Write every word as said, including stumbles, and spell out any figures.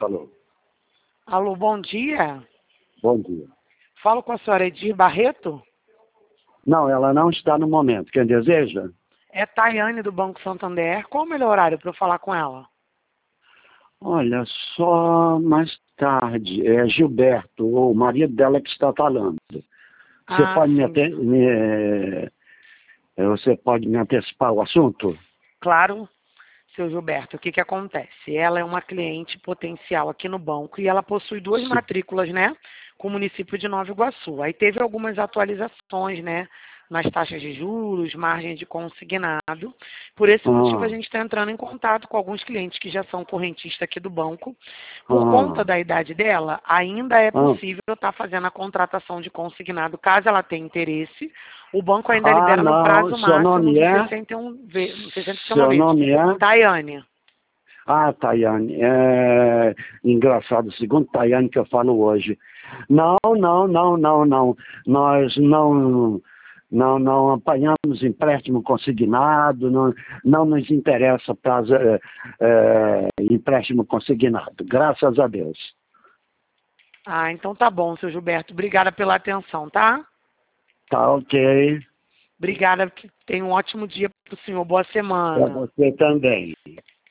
Alô. Alô, bom dia. Bom dia. Falo com a senhora Edir Barreto? Não, ela não está no momento. Quem deseja? É Tayane do Banco Santander. Qual o melhor horário para eu falar com ela? Olha, só mais tarde. É Gilberto, o marido dela que está falando. Você Ah, pode me, sim. ate- me, eh, você pode me antecipar o assunto? Claro, seu Gilberto. O que que acontece? Ela é uma cliente potencial aqui no banco e ela possui duas Sim. matrículas, né? Com o município de Nova Iguaçu. Aí teve algumas atualizações, né? Nas taxas de juros, margem de consignado. Por esse motivo, a Ah, gente está entrando em contato com alguns clientes que já são correntistas aqui do banco. Por conta ah, da idade dela, ainda é ah. possível estar fazendo a contratação de consignado, caso ela tenha interesse. O banco ainda Ah, libera no não. prazo Seu máximo nome de é? sessenta e um, ve- sessenta e uma Seu vezes. nome é? Tayane. Ah, Tayane, é engraçado, segundo Tayane que eu falo hoje. Não, não, não, não, não. Nós não, não, não apanhamos empréstimo consignado, não, não nos interessa prazo, é, é, empréstimo consignado, graças a Deus. Ah, então tá bom, seu Gilberto. Obrigada pela atenção, tá? Tá ok, Obrigada, que tenha um ótimo dia para o senhor. Boa para semana. você também.